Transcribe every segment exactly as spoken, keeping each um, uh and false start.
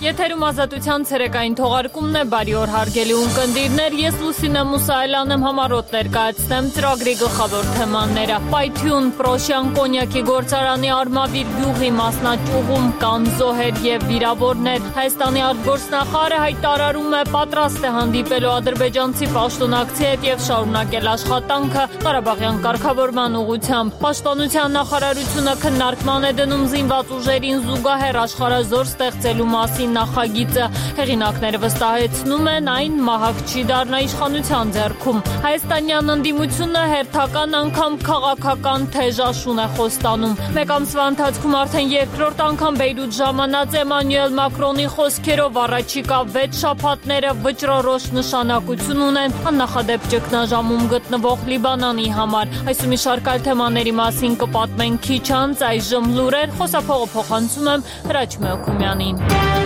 Եթերում ազատության ցերեկային թողարկումն է, բարի օր հարգելի ունկնդիրներ, ես Լուսինե Մուսայելյանն եմ, համառոտ ներկայացնեմ ծրագրի գլխավոր թեմաները։ Պայթյուն Պրոշյան կոնյակի գործարանի Արմավիր գյուղի մասնաճյուղում կան զոհեր եւ վիրավորներ։ Հայաստանի արտգործնախարարը հայտարարում է պատրաստ է հանդիպելու ադրբեջանցի պաշտոնակցի հետ եւ շարունակել աշխատանքը Ղարաբաղյան կարգավորման ուղղությամբ։ Պաշտպանության նախարարությունը քննարկման է դնում զինված ուժերին զուգահեռ աշխարհազոր ստեղծելու մասին նախագիծը։ Հեղինակները վստահեցնում են, այն մահակ չի դառնա իշխանության ձեռքում։ Հայաստանյան ընդդիմությունը հերթական անգամ քաղաքական թեժաշուն է խոստանում։ Մեկ ամսվա ընթացքում արդեն երկրորդ անգամ Բեյրութ ժամանած Էմանուել Մակրոնի խոսքերով առաջիկա վեց շաբաթները վճռորոշ նշանակություն ունեն աննախադեպ ճգնաժամում գտնվող Լիբանանի համար։ Այս ու մի շարք այլ թեմաների մասին կպատմենք քիչ անց, այժմ լուրեր, խոսափողը փոխանցում եմ Հրաչ Մեոքումյանին։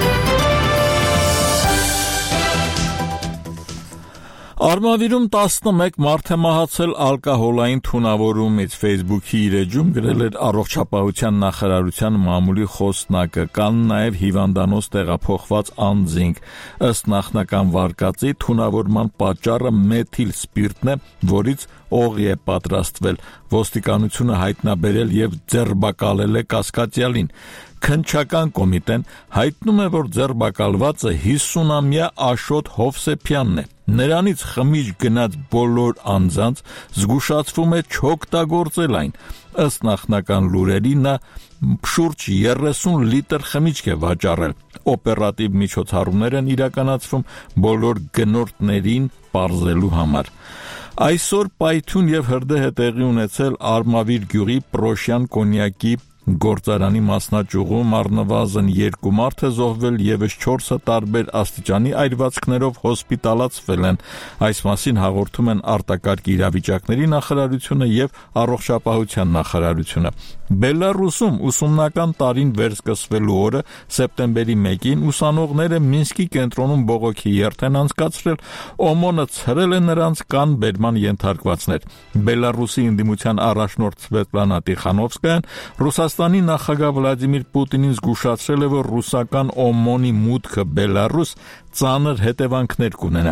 Արմավիրում տասնմեկ մարդ է մահացել ալկոհոլային թունավորումից, Facebook-ի իր էջում գրել էր առողջապահության նախարարության մամուլի խոսնակը, կան նաև հիվանդանոց տեղափոխված անձինք։ Ըստ նախնական վարկածի թունավորման պատճառը մեթիլ սպիրտն է, որից օղի է պատրաստվել։ Ոստիկանությունը հայտնաբերել եւ ձերբակալել է կասկածյալին։ Քննչական կոմիտեն հայտնում է, որ ձերբակալվածը հիսունամյա Աշոտ Հովսեփյանն է։ Նրանից խմիչք գնած բոլոր անձանց զգուշացվում է չօգտագործել այն։ Ըստ նախնական լուրերի նա շուրջ երեսուն լիտր խմիչք է վաճառել։ Օպերատիվ միջոցառումներ են իրականացվում բոլոր գնորդներին պարզելու համար։ Այսօր պայթյուն եւ հրդեհ է տեղի ունեցել Արմավիր գյուղի Պրոշյան կոնյակի գործարանի մասնաճյուղում առնվազն երկու մարդ է զոհվել, եւս չորսը տարբեր աստիճանի այրվածքներով հոսպիտալացվել են։ Այս մասին հաղորդում են արտակարգ իրավիճակների նախարարությունը եւ առողջապահության նախարարությունը։ Բելարուսում ուսումնական տարին վերսկսվելու օրը սեպտեմբերի մեկին ուսանողները Մինսկի կենտրոնում բողոքի երթ են անցկացրել, օմոնը ցրել է նրանց կան բերման ենթարկվածներ։ Բելարուսի ընդդիմության առաջնորդ Սվետլանա Տիխանովսկայան Ռուսաստանի նախագահ Վլադիմիր Պուտինին զգուշացրել է, որ ռուսական օմոնի մուտքը Բելարուս ծանր հետևանքներ կունենա։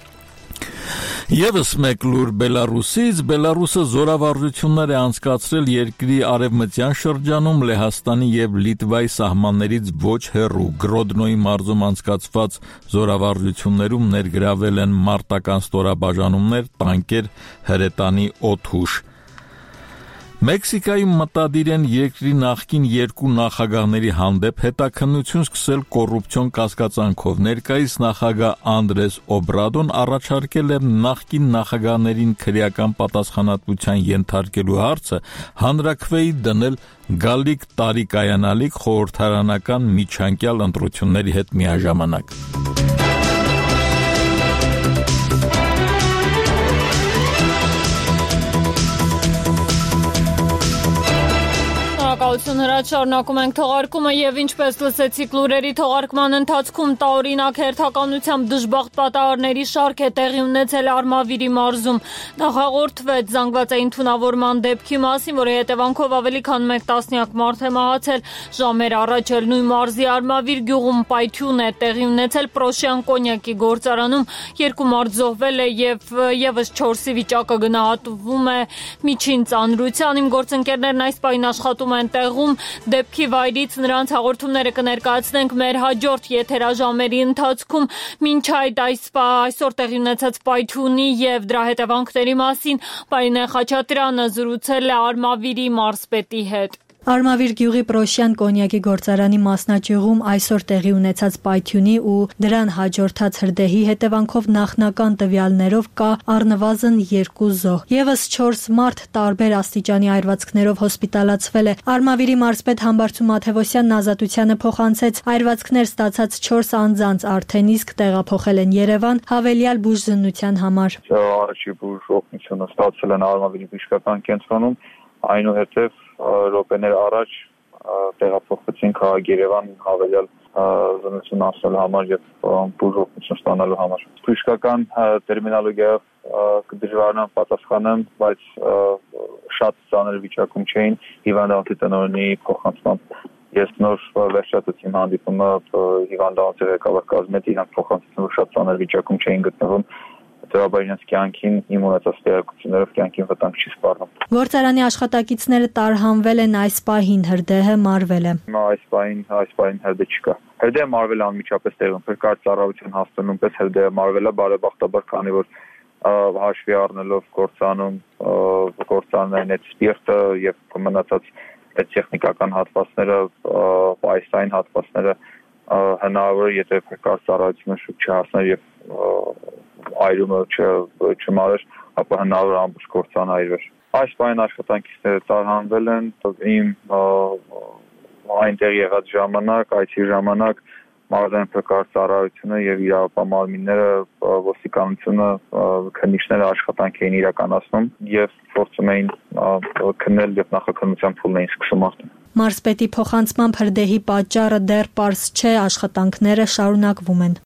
Եվս մեկ լուր Բելարուսից, Բելարուսը զորավարժություններ է անցկացրել երկրի արևմտյան շրջանում Լեհաստանի եւ Լիտվայի սահմաններից ոչ հեռու Գրոդնոյի մարզում անցկացված զորավարժություններում ներգրավել են մարտական ստորաբաժանումներ, տանկեր, հրետանի օդուժ։ Մեքսիկայում մտադիր են երկրի նախկին երկու նախագահների հանդեպ հետաքննություն սկսել կոռուպցիոն կասկածանքով։ Ներկայիս նախագահ Անդրես Օբրադոն առաջարկել է նախկին նախագահներին քրեական պատասխանատվության ենթարկելու հարցը հանրաքվեի դնել գալիք տարի կայանալիք խորհրդարանական միջանկյալ ընտրությունների հետ միաժամանակ։ Հրաչ շարունակում ենք թողարկումը եւ ինչպես լսեցիք լուրերի թողարկման ընթացքում տարօրինակ հերթականությամբ դժբախտ պատահարների շարք է տեղի ունեցել Արմավիրի մարզում։ Նախաղորդվեց զանգվածային թունավորման դեպքի մասին, որի հետևանքով ավելի քան մեկ տասնյակ մարդ է մահացել։ Ժամեր առաջ էլ նույն մարզի Արմավիր գյուղում պայթյուն է տեղի ունեցել Պրոշյան կոնյակի գործարանում, երկու մարդ զոհվել է եւ եւս չորսի վիճակը գնահատվում է միջին ծանրության։ Իմ գործընկերներն այս պահին աշխատում են տեղում դեպքի վայրից նրանց հաղորդումները կներկայացնենք մեր հաջորդ եթերաժամերի ընթացքում։ Մինչ այդ այսօր տեղի ունեցած պայթյունի եւ դրա հետևանքների մասին Պարինե Խաչատրյանը զրուցել է Արմավիրի մարզպետի հետ։ Արմավիր գյուղի Պրոշյան կոնյակի գործարանի մասնաճյուղում այսօր տեղի ունեցած պայթյունի ու դրան հաջորդած հրդեհի հետևանքով նախնական տվյալներով կա առնվազն երկու զոհ։ Եվս չորս մարդ տարբեր աստիճանի այրվածքներով հոսպիտալացվել է։ Արմավիրի մարզպետ Համբարձու Մաթևոսյանն Ազատությանը փոխանցեց այրվածքներ ստացած չորս անձանց արդեն իսկ տեղափոխել են Երևան հավելյալ բուժզննության համար։ Առաջի բուժ օգնությունը ստացել են Արմավիրի բժշկական կենտրոնում, այնուհետև րոպեներ առաջ տեղափոխվեցին քաղաք Երևան հավելյալ զննություն անցնելու համար եւ բուժ օգնություն ստանալու համար։ Բժշկական տերմինոլոգիայով կդժվարանան պատասխանեմ, բայց շատ ծանր վիճակում չէին հիվանդանոցի տնօրենի փոխանցմամբ Ես նոր վերջացրեցի իմ հանդիպումը հիվանդանոցի ղեկավար կազմի հետ, իրանք փոխանցեցին շատ ծանր վիճակում չէին գտնվում, դրաբար իրենց կյանքին իմ ունեցած տեղեկություններով կյանքին վտանգ չի սպառնում։ Գործարանի աշխատակիցները տարհանվել են այս պահին, հրդեհը մարվել է։ Այս պահին, այս պահին հրդեհ չկա։ Հրդեհը մարվել է անմիջապես տեղում, փրկարար ծառայության հասցնում պես հրդեհը մարվել է, բարեբախտաբար, քանի որ հաշվի առնելով գործանում գործանային այդ սպիրտը եւ մնացած այդ տեխնիկական հատվածները, պայսային հատվածները հնարավոր է, եթե փրկարար ծառայությունը շուտ չհասներ եւ այրումը չմարեր, ապա հնարավոր ամբողջ գործանայրվեր։ Այս պահին աշխատանքիցները տարհանվել են, իմ այնտեղ եղած ժամանակ, այցի ժամանակ մարզային փրկարար ծառայությունը եւ իրավապահմանները, ոստիկանությունը, քննիչները աշխատանք էին իրականացնում եւ փորձում էին քննել եւ նախաքննության փուլն էին սկսում արդեն։ Մարզպետի փոխանցմամբ հրդեհի պատճառը դեռ պարզ չէ, աշխատանքները շարունակվում են։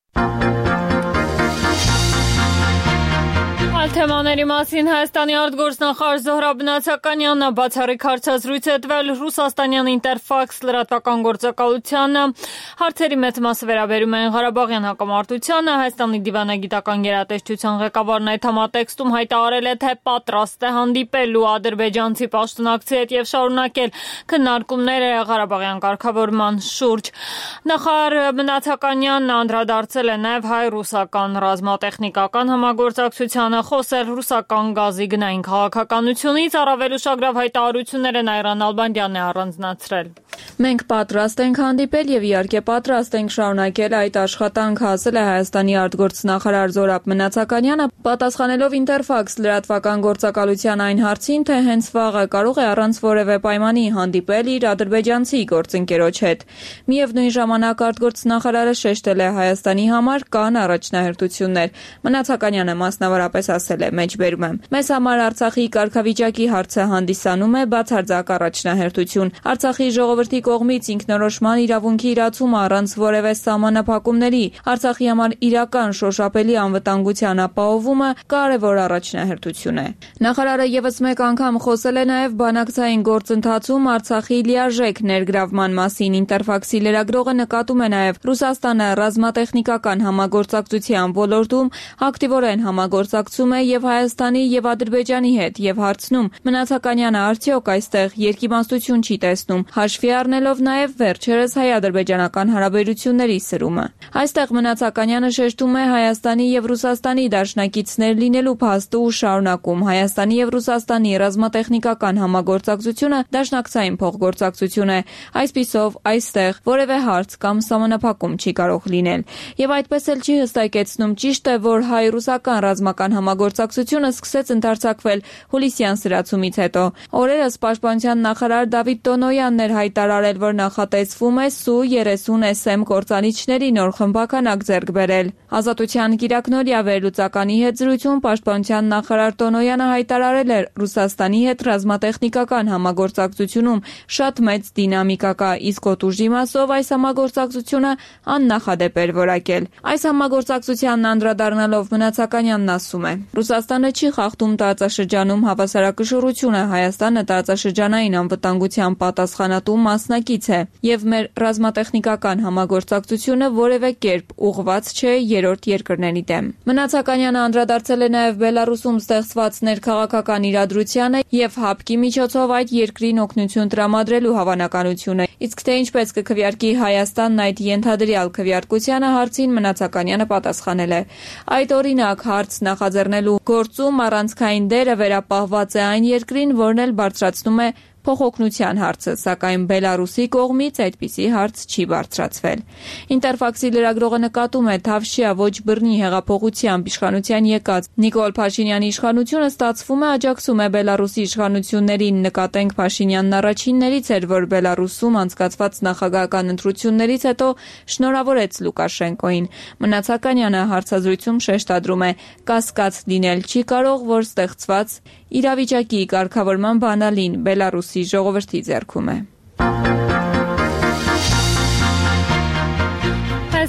Թեմաների մասին Հայաստանի արտգործնախարար Զոհրաբ Նացականյանը բացառիկ հարցազրույց է տվել ռուսաստանյան Ինտերֆաքս լրատվական գործակալությանը։ Հարցերի մեծ մասը վերաբերում են Ղարաբաղյան հակամարտությանը։ Հայաստանի դիվանագիտական գերատեսչության ղեկավարն այդ համատեքստում հայտարարել է, թե պատրաստ է հանդիպելու ադրբեջանցի պաշտոնակցի հետ եւ շարունակել քննարկումները Ղարաբաղյան կարգավորման շուրջ։ Նախարար Նացականյանն անդրադարձել է նաեւ հայ-ռուսական ռազմատեխնիկական համագործակցությանը, խոսել ռուսական գազի գնային քաղաքականությունից, առավել ուշագրավ հայտարարությունները Նայրան Ալբանդյանն է առանձնացրել։ Մենք պատրաստ ենք հանդիպել եւ իհարկե պատրաստ ենք շարունակել այդ աշխատանքը, ասել է Հայաստանի արտգործնախարար Զոհրաբ Նացականյանը, պատասխանելով Ինտերֆաքս լրատվական գործակալության այն հարցին, թե հենց վաղը կարող է առանց որևէ պայմանի հանդիպել իր ադրբեջանցի գործընկերոջ հետ։ Միևնույն ժամանակ արտգործնախարարը շեշտել է Հայաստանի համար կան առաջնահերթություններ։ Նացականյանը մասնավորապես ասել է, մեջբերում եմ. Մեզ համար Արցախի կարգավիճակի հարցը հանդիսանում է բացարձակ առաջնահերթություն։ Արցախի ժողովրդի կողմից ինքնորոշման իրավունքի իրացումը առանց որևէ սահմանափակումների, Արցախի համար իրական շոշափելի անվտանգության ապահովումը կարևոր առաջնահերթություն է։ Նախարարը եւս մեկ անգամ խոսել է նաեւ բանակցային գործընթացում Արցախի լիարժեք ներգրավման մասին։ Ինտերֆաքսի լրագրողը նկատում է նաեւ Ռուսաստանը ռազմատեխնիկական համագործակցության ոլորտում ակտիվորեն համագործակցում է եւ Հայաստանի եւ Ադրբեջանի հետ եւ հարցնում Նացականյանը արդյոք այստեղ երկիմաստություն չի տեսնում, հաշվի առնելով նաեւ վերջերս հայ-ադրբեջանական հարաբերությունների սրումը։ Այստեղ Նացականյանը շեշտում է Հայաստանի եւ Ռուսաստանի դաշնակիցներ լինելու փաստը ու շարունակում Հայաստանի եւ Ռուսաստանի ռազմատեխնիկական համագործակցությունը դաշնակցային փոխգործակցություն է։ Այսպիսով այստեղ որևէ հարց կամ սահմանափակում չի կարող լինել։ Եվ այդպես էլ չի հստակեցնում ճիշտ է, որ հայ-ռուսական ռազմական համագործակցությունը սկսեց ընդարձակվել հուլիսյան սրացումից հետո։ Օրերս պաշտպանության նախարար Դավիթ Տոնոյանն էր հայտարարել, որ նախատեսվում է Սու երեսուն Էս Էմ կործանիչների նոր խմբականակ ձեռք բերել։ Ազատության կիրակնօրյա վերլուծականի հետ զրույցում պաշտպանության նախարար Տոնոյանը հայտարարել էր Ռուսաստանի հետ ռազմատեխնիկական համագործակցությունում շատ մեծ դինամիկա կա, իսկ օդուժի մասով այս համագործակցությունը աննախադեպ էր որակել։ Այս համագործակցությանն անդրադառնալով Նացականյանն ասում է. Ռուսաստանը չի խախտում տարածաշրջանում հավասարակշռությունը, Հայաստանը տարածաշրջանային անվտանգության պատասխանատու մասնակից է եւ մեր ռազմատեխնիկական համագործակցությունը որևէ կերպ ուղղված չէ երրորդ երկրների դեմ։ Նացականյանը անդրադարձել է նաեւ Բելարուսում ստեղծված ներքաղաքական իրադրությանը եւ հապկի միջոցով այդ երկրին օգնություն տրամադրելու հավանականությունը, իսկ թե ինչպես կքվեարկի Հայաստանն այդ ենթադրյալ քվեարկությանը հարցին Նացականյանը պատասխանել է. Այդ օրինակ հարց նախաձեռնելու գործում առանցքային դերը վերապահված է այն երկրին, որն էլ բարձրացնում է փոխօգնության հարցը, սակայն Բելարուսի կողմից այդպիսի հարց չի բարձրացվել։ Ինտերֆաքսի լրագրողը նկատում է Թավշյա ոչ բռնի հեղափոխությամբ իշխանության եկած Նիկոլ Փաշինյանի իշխանությունը ստացվում է աջակցում է Բելարուսի իշխանություններին, նկատենք Փաշինյանն առաջիններից էր, որ Բելարուսում անցկացված նախագահական ընտրություններից հետո շնորհավորեց Լուկաշենկոին։ Նացականյանը հարցազրույցում շեշտադրում է. կասկած լինել չի կարող, որ ստեղծված իրավիճակի կարգավորման բանալին Բելարուսի ժողովրդի ձեռքում է։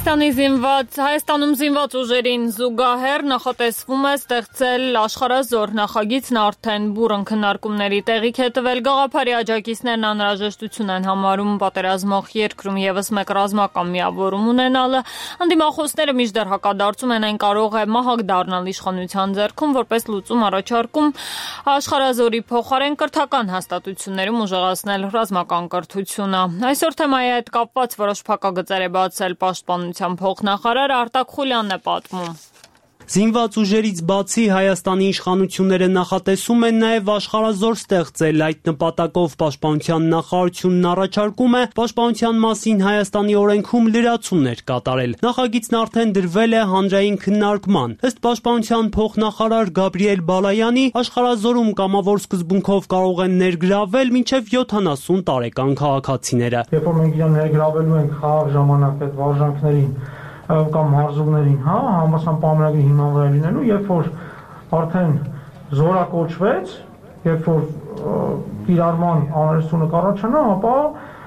Հայաստանի զինված Հայաստանում զինված ուժերին զուգահեռ նախատեսվում է ստեղծել աշխարհազոր նախագիծն արդեն բուռն քննարկումների տեղիք է տվել գաղափարի աջակիցներն անհրաժեշտություն են համարում պատերազմող երկրում եւս մեկ ռազմական միավորում ունենալը անդիմախոսները միշտեր հակադարձում են այն կարող է մահակ դառնալ իշխանության ձեռքում որպես լուծում առաջարկում աշխարհազորի փոխարեն կրթական հաստատություններում ուժեղացնել ռազմական կրթությունը այսօր թեմայի հետ կապված որոշ փակագծեր է բացել պաշտպանության փոխնախարար Արտակ Խուլյանն է պատմում Զինված ուժերից բացի Հայաստանի իշխանությունները նախատեսում են նաև աշխարհազոր ստեղծել այդ նպատակով պաշտպանության նախարարությունն առաջարկում է պաշտպանության մասին Հայաստանի օրենքում լրացումներ կատարել նախագիծն արդեն դրվել է հանրային քննարկման ըստ պաշտպանության փոխնախարար Գաբրիել Բալայանի աշխարհազորում կամավոր սկզբունքով կարող են ներգրավել մինչև յոթանասուն տարեկան քաղաքացիները Երբ որ մենք իրան ներգրավելու ենք խաղաղ ժամանակ այդ վարժանքներին կամ հարզուկներին, հա, համապատասխան պայմանագրի հիման վրա լինելու, երբ որ արդեն զորակոչվեց, երբ որ կիրառման անհրաժեշտությունը կառաջանա, ապա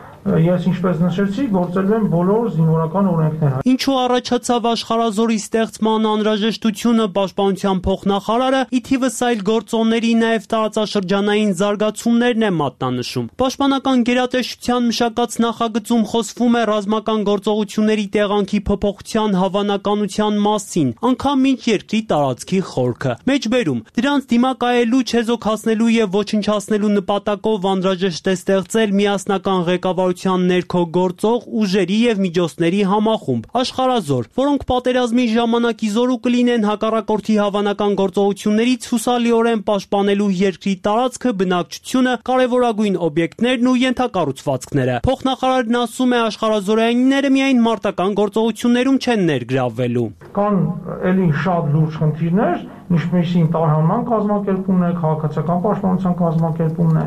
ես ինչպես նշեցի, գործելու են բոլոր զինվորական օրենքները։ Ինչու առաջացավ աշխարհազորի ստեղծման անհրաժեշտությունը պաշտպանության փոխնախարարը ի թիվս այլ գործոնների նաև տարածաշրջանային զարգացումներն է մատնանշում։ Պաշտպանական գերատեսչության մշակած նախագծում խոսվում է ռազմական գործողությունների տեղանքի փոփոխության հավանականության մասին, անգամ մինչ երկրի տարածքի խորքը։ Մեջբերում դրանց դիմակայելու չեզոքացնելու եւ ոչնչացնելու նպատակով անհրաժեշտ է ստեղծել միասնական ղեկավար ներքո գործող ուժերի եւ միջոցների համախումբ աշխարհազոր, որոնք պատերազմի ժամանակ իզորու կլինեն հակառակորդի հավանական գործողություններից հուսալիորեն պաշտպանելու երկրի տարածքը, բնակչությունը, կարևորագույն օբյեկտներն ու ենթակառուցվածքները։ Փոխնախարարն ասում է աշխարհազորայինները միայն մարտական գործողություններում չեն ներգրավվելու։ Կան էլի շատ լուրջ խնդիրներ, ինչպիսին տարհանման կազմակերպումն է, քաղաքացիական պաշտպանության կազմակերպումն է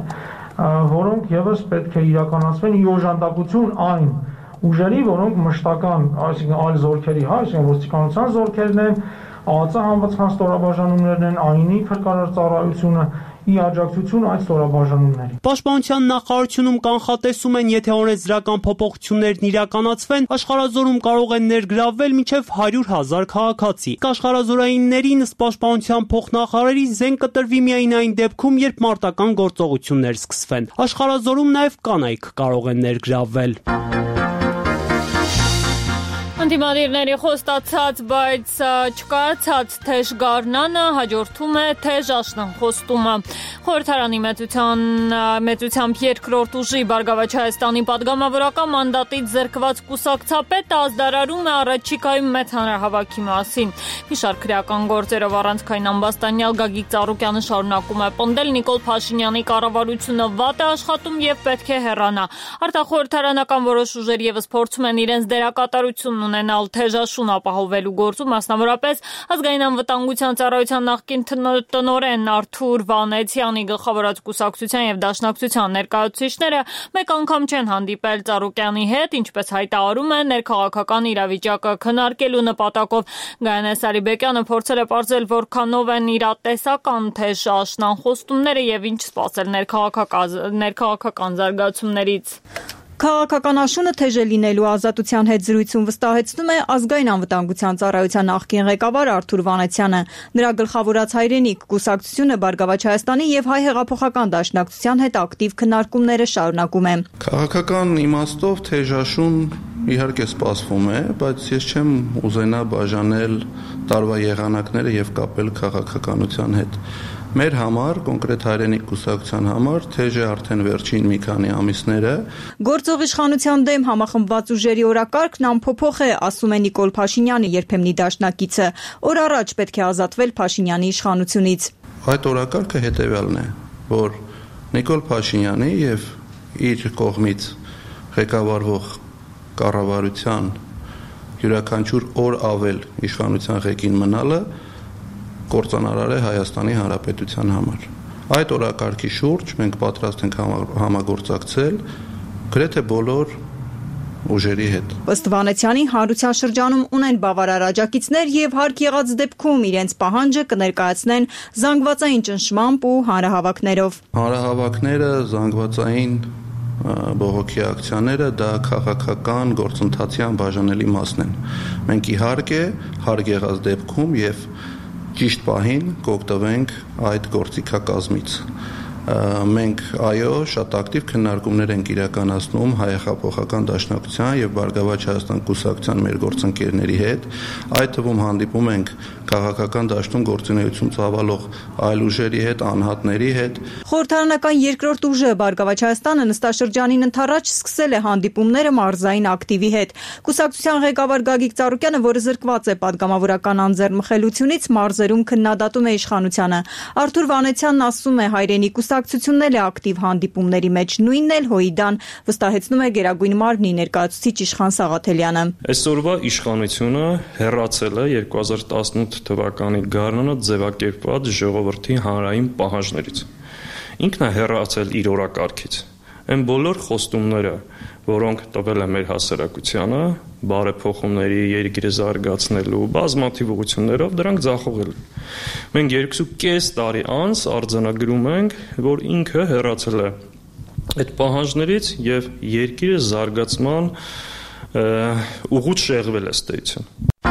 որոնք եւս պետք է իրականացվեն ի օժանդակություն այն ուժերի, որոնք մշտական, այսինքն այլ զորքերի, հա, այսինքն ոստիկանության զորքերն են, ԱԱԾ համապատասխան ստորաբաժանումներն են, ԱԻՆ-ի փրկարար ծառայությունը ի աջակցություն այդ ստորաբաժանումների։ Պաշտպանության նախարարությունում կանխատեսում են, եթե օրենսդրական փոփոխություններն իրականացվեն, աշխարհազորում կարող են ներգրավվել մինչև հարյուր հազար քաղաքացի։ Աշխարհազորայիններին ըստ պաշտպանության փոխնախարարի զենք կտրվի միայն այն դեպքում, երբ մարտական գործողություններ սկսվեն։ Աշխարհազորում նաև կանայք կարող են ներգրավվել։ Անդիմադիրների խոստացած, բայց չկարծած թեժ գարնանը հաջորդում է թեժ աշնանխոստումը։ Խորհրդարանի մեծության մեծությամբ երկրորդ ուժի Բարգավաճ Հայաստանի падգամավորական մանդատից զրկված կուսակցապետը ազդարարում է առաջիկայում մեծ հանրահավաքի մասին։ Մի շարք քրեական գործերով առանցքային ամբաստանյալ Գագիկ Ծառուկյանը շարունակում է պնդել Նիկոլ Փաշինյանի կառավարությունը վատ է աշխատում եւ պետք է հեռանա։ Արտախորհրդարանական որոշ ուժեր եւս փորձում են իրենց դերակատարությունն ունենալ թեժաշուն ապահովելու գործում, մասնավորապես ազգային անվտանգության ծառայության նախկին տնօրեն Արթուր Վանեցյանի գլխավորած կուսակցության եւ դաշնակցության ներկայացուցիչները մեկ անգամ չեն հանդիպել Ծառուկյանի հետ, ինչպես հայտարարում են ներքաղաքական իրավիճակը քննարկելու նպատակով Գայանե Սարիբեկյանը փորձել է պարզել, որքանով են իրատեսական թեժ աշնանխոստումները եւ ինչ սպասել ներքաղաքական ներքաղաքական զարգացումներից։ Քաղաքականաշունը թեժ է լինելու ազատության հետ զրույցում վստահեցնում է ազգային անվտանգության ծառայության նախկին ղեկավար Արթուր Վանեցյանը։ Նրա գլխավորած հայրենիք կուսակցությունը Բարգավաճ Հայաստանի եւ Հայ հեղափոխական դաշնակցության հետ ակտիվ քննարկումները շարունակում է։ Քաղաքական իմաստով թեժաշուն իհարկե սպասվում է, բայց ես չեմ ուզենա բաժանել տարվա եղանակները եւ կապել քաղաքականության հետ։ Մեր համար, կոնկրետ հայրենիք կուսակցության համար, թեժ է արդեն վերջին մի քանի ամիսները։ Գործող իշխանության դեմ համախմբված ուժերի օրակարգն անփոփոխ է, ասում է Նիկոլ Փաշինյանը, երբեմնի դաշնակիցը։ Օր առաջ պետք է ազատվել Փաշինյանի իշխանությունից։ Այդ օրակարգը հետևյալն է, որ Նիկոլ Փաշինյանի եւ իր կողմից ղեկավարվող կառավարության յուրաքանչյուր օր ավել իշխանության ղեկին մնալը կործանարար է Հայաստանի Հանրապետության համար։ Այդ օրակարգի շուրջ մենք պատրաստ ենք համագործակցել գրեթե բոլոր ուժերի հետ։ Ըստ Վանեցյանի հանրության շրջանում ունեն բավարար աջակիցներ եւ հարկ եղած դեպքում իրենց պահանջը կներկայացնեն զանգվածային ճնշմամբ ու հանրահավաքներով։ Հանրահավաքները զանգվածային բողոքի ակցիաները դա քաղաքական գործընթացի բաժանելի մասն են։ Մենք իհարկե հարկ եղած դեպքում եւ ճիշտ պահին կօգտվենք այդ գործիքակազմից։ Մենք այո շատ ակտիվ քննարկումներ ենք իրականացնում հայ-հեղափոխական դաշնակցության եւ Բարգավաճ Հայաստան կուսակցության մեր գործընկերների հետ, այդ թվում հանդիպում ենք քաղաքական դաշտում գործունեություն ծավալող այլ ուժերի հետ, անհատների հետ։ Խորհրդարանական երկրորդ ուժը Բարգավաճ Հայաստանը նստաշրջանին ընթരാճ սկսել է հանդիպումները մարզային ակտիվի հետ։ Կուսակցության ղեկավար Գագիկ Ծառուկյանը, որը զրկված է պատգամավորական անձեռնմխելությունից, մարզերում քննադատում է իշխանությանը։ Արթուր Վանեցյանն ասում է հայրենի կուսակցությունն է ակտիվ հանդիպումների մեջ, նույնն էլ Հոիդան, վստահեցնում է Գերագույն մարմնի ներկայացուցիչ Իշխան Սաղաթելյանը։ Այսօրվա իշխանությունը հեռացել է երկու հազար տասնութ թվականի գարնանը ձևակերպված ժողովրդի հանրային պահանջներից։ Ինքն է հեռացել իր օրակարգից։ Այն բոլոր խոստումները, որոնք տվել է մեր հասարակությանը, բարեփոխումների, երկիրը զարգացնելու, բազմաթիվ ուղղություններով, դրանք ձախողել են։ Մենք երկու կես տարի անց արձանագրում ենք, որ ինքը հեռացել է այդ պահանջներից եւ երկիրը զարգացման ուղուց շեղվել է ստեյցիան։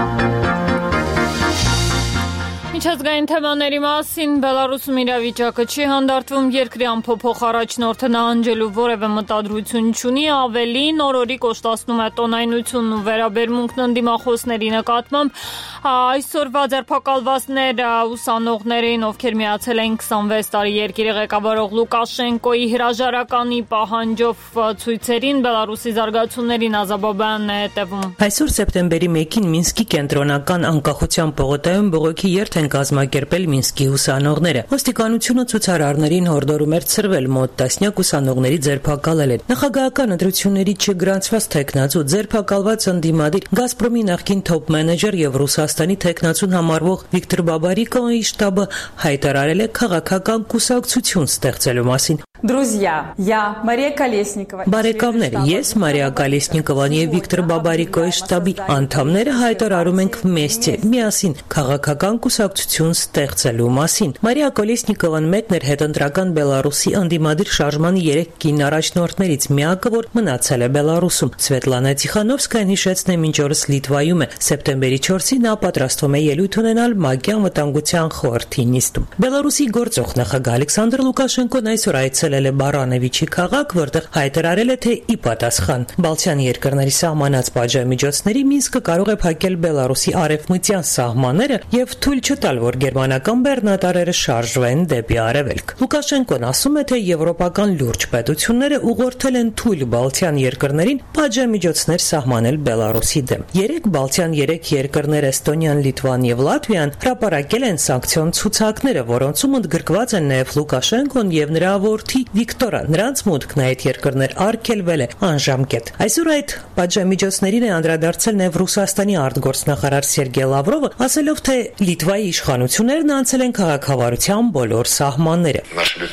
Միջազգային թեմաների մասին Բելարուսում իրավիճակը չի հանդարտվում, երկրի ամփոփող առաջնորդը նահանջելու որևէ մտադրություն չունի, ավելին օրորի կոշտացնում է տոնայնությունն ու վերաբերմունքն ընդդիմախոսների նկատմամբ։ Այսօրվա ձերբակալվածներ ուսանողներին, ովքեր միացել էին քսանվեց տարի երկիրը ղեկավարող Լուկաշենկոյի հրաժարականի պահանջով ցույցերին, Բելարուսի զարգացումներին Ազաբաբյանն է հետևում։ Այսօր սեպտեմբերի մեկին Մինսկի կենտրոնական անկախության պողոտայում բողոքի երթ են կազմակերպել Մինսկի ուսանողները։ Ոստիկանությունը ցուցարարներին հորդորում էր ցրվել, մոտ տասնյակ ուսանողների ձերբակալել են։ Նախագահական ընտրությունների չգրանցված թեկնածու ձերբակալված ընդդիմադիր Գազպրոմի նախկին թոփ մենեջեր եւ Ռուսաստանի թեկնածուն համարվող Վիկտոր Բաբարիկոյի շտաբը հայտարարել է քաղաքական կուսակցություն ստեղծելու մասին։ Друзья, я Мария Колесникова. Բարեկամներ, ես Մարիա Կալեսնիկովան եւ Վիկտոր Բաբարիկոյի շտաբի անդամները հայտարարում ենք մեսте, միասին քաղաքական կուսակցություն ստեղծելու մասին։ Մարիա Կալեսնիկովան մեկն էր հետընտրական Բելարուսի անդիմադիր շարժմանի երեք կին առաջնորդներից միակը, որ մնացել է Բելարուսում։ Սվետլանա Տիխանովսկայան հիշեցնեմ, ինչ օրս Լիտվայում է։ Սեպտեմբերի չորսին նա պատրաստվում է ելույթ ունենալ ՄԱԿ-ի անվտանգության խորհրդի նիստում։ Բելարուսի գործող նախագահ Ալեքսանդր Լուկաշենկոն այսօր այցելել է Բարանևիչի քաղաք, որտեղ հայտարարել է, թե ի պատասխան Բալթյան երկրների սահմանած պատժամիջոցների Մինսկը կարող է փակել Բելարուսի արևմտյան սահմանները եւ թույլ չտալ, որ գերմանական բեռնատարերը շարժվեն դեպի արևելք։ Լուկաշենկոն ասում է, թե եվրոպական լուրջ պետությունները ուղղորդել են թույլ Բալթյան երկրներին պատժամիջոցներ սահմանել Բելարուսի դեմ։ Երեք Բալթյան երեք երկրներ Էստոնիան, Լիտվան եւ Լատվիան հրապարակել են սանկցիոն ցուցակները, որոնցում ընդգրկված են նաեւ Լուկաշենկոն եւ նրա որդի Վիկտորը, նրանց մուտքն այդ երկրներ արգելվել է անժամկետ։ Այսօր այդ պատժամիջոցներին է անդրադարձել նաև Ռուսաստանի արտգործնախարար Սերգեյ Լավրովը, ասելով, թե Լիտվայի իշխանություններն անցել են քաղաքավարության բոլոր սահմանները։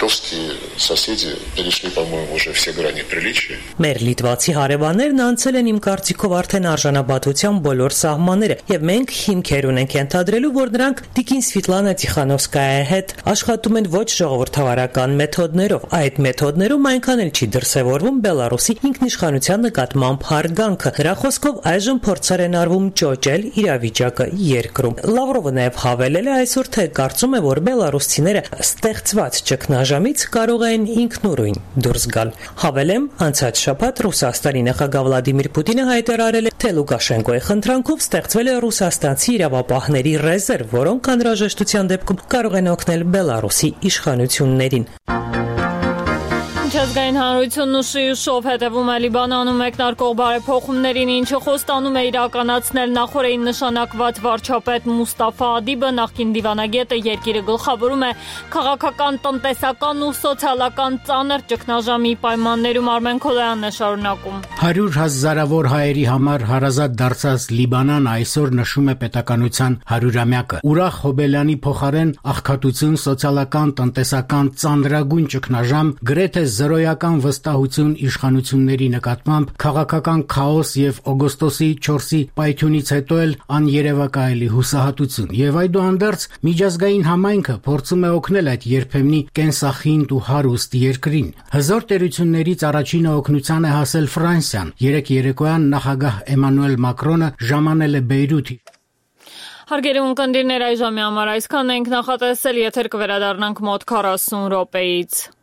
Մեր լիտվացի հարևաններն անցել են իմ կարծիքով արդեն արժանապատվության բոլոր սահմանները, եւ մենք հիմքեր ունենք ենթադրելու, որ նրանք Տիկին Սվետլանա Տիխանովսկայայի հետ աշխատում են ոչ ժողովրդավարական մեթոդներով։ Այդ մեթոդներում այնքան էլ չի դրսևորվում Բելարուսի ինքնիշխանության նկատմամբ հարգանքը։ Նրա խոսքով այժմ փորձեր են արվում ճոճել իրավիճակը երկրում։ Լավրովը նաև հավելել է այսօր, թե կարծում է, որ բելարուսցիները ստեղծված ճգնաժամից կարող են ինքնուրույն դուրս գալ։ Հավելեմ, անցած շաբաթ Ռուսաստանի նախագահ Վլադիմիր Պուտինը հայտարարել է, թե Լուկաշենկոյի խնդրանքով ստեղծվել է ռուսաստանցի իրավապահների ռեզերվ, որոնք անհրաժեշտության դեպքում կարող են օգնել Բելարուսի իշխանություններին։ Միջազգային հանրությունն ուշի ուշով հետևում է Լիբանանում մեկնարկող բարեփոխումներին, ինչը խոստանում է իրականացնել նախորդին նշանակված վարչապետ Մուստաֆա Ադիբը, նախկին դիվանագետը երկիրը գլխավորում է քաղաքական, տնտեսական ու սոցիալական ծանր ճգնաժամի պայմաններում։ Արմեն Քոլոյանն է շարունակում։ Հարյուր հազարավոր հայերի համար հարազատ դարձած Լիբանան այսօր նշում է պետականության հարյուրամյակը։ Ուրախ Հոբելյանի փոխարեն աղքատություն, սոցիալական, տնտեսական ծանրագույն ճգնաժամ, գրեթե սրոյական վստահություն իշխանությունների նկատմամբ, քաղաքական քաոս եւ օգոստոսի չորսի պայթյունից հետո էլ աներևակայելի հուսահատություն, եւ այդուհանդերձ միջազգային համայնքը փորձում է օգնել այդ երբեմնի կենսախինդ ու հարուստ երկրին։ Հզոր տերություններից առաջինը օգնության է հասել Ֆրանսիան։ Երեք երեկոյան նախագահ Էմանուել Մակրոնը ժամանել է Բեյրութ։ Հարգելի ունկնդիրներ, այժմի համար այսքան ենք նախատեսել, եթեր կվերադառնանք մոտ քառասուն րոպեից։